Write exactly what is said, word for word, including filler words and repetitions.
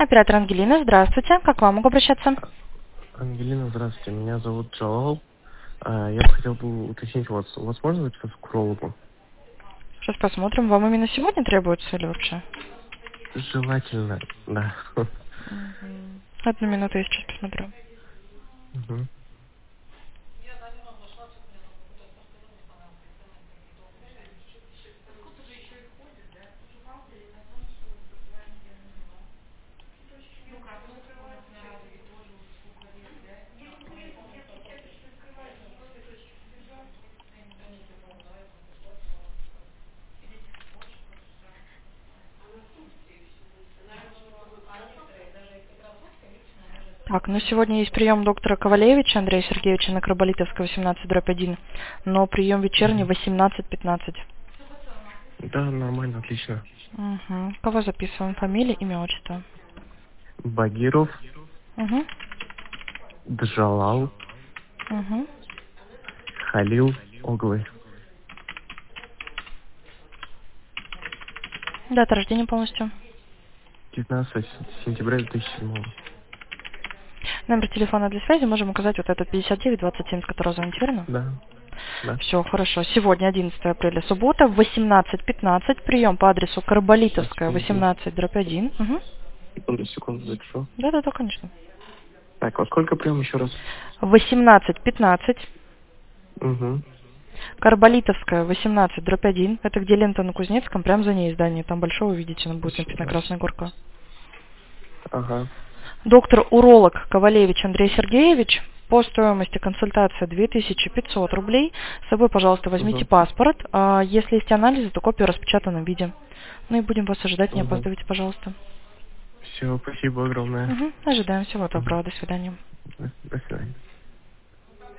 Оператор Ангелина, здравствуйте. Как к вам могу обращаться? Ангелина, здравствуйте. Меня зовут Джалал. А, Я бы хотел бы уточнить у вас, у вас можно записаться к урологу? Сейчас посмотрим. Вам именно сегодня требуется или вообще? Желательно, да. Мгм. Одну минуту, я сейчас посмотрю. Мгм. Так, ну сегодня есть прием доктора Ковалевича Андрея Сергеевича на Краболитовской восемнадцать дробь один, но прием вечерний Мгм. восемнадцать пятнадцать. Да, нормально, отлично. Угу. Кого записываем? Фамилия, имя, отчество. Багиров, Угу. Джалал, Угу. Халил, Оглы. Дата рождения полностью. девятнадцатое сентября две тысячи седьмого. Номер телефона для связи можем указать вот этот пятьдесят девять двадцать семь, с которого звоните, верно? Да, да. Все, хорошо. Сегодня одиннадцатое апреля, суббота, в восемнадцать пятнадцать. Прием по адресу Сейчас, Карболитовская, секунду. восемнадцать дробь один. Угу. Секунду, секунду, запишу. Да-да-да, конечно. Так, во сколько прием еще раз? восемнадцать пятнадцать. Угу. Карболитовская, восемнадцать дробь один. Это где лента на Кузнецком, прям за ней здание. Там большое увидите, там будет Еще написано раз. Красная Горка. Ага. Доктор-уролог Ковалевич Андрей Сергеевич. По стоимости консультация две тысячи пятьсот рублей. С собой, пожалуйста, возьмите Угу. паспорт. А если есть анализы, то копию в распечатанном виде. Ну и будем вас ожидать, не Угу. опаздывайте, пожалуйста. Все, спасибо огромное. Угу. Ожидаем. Всего Угу. доброго. До свидания. До до